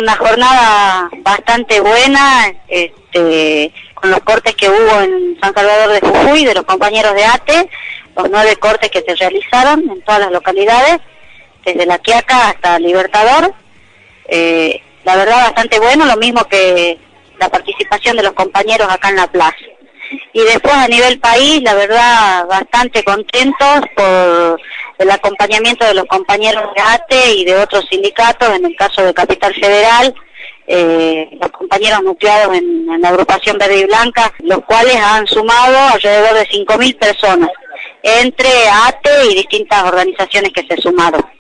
Una jornada bastante buena, con los cortes que hubo en San Salvador de Jujuy, de los compañeros de ATE, los 9 cortes que se realizaron en todas las localidades, desde La Quiaca hasta Libertador. La verdad bastante bueno, lo mismo que la participación de los compañeros acá en la plaza. Y después a nivel país, la verdad bastante contentos por el acompañamiento de los compañeros de ATE y de otros sindicatos, en el caso de Capital Federal, los compañeros nucleados en la agrupación Verde y Blanca, los cuales han sumado alrededor de 5.000 personas, entre ATE y distintas organizaciones que se sumaron.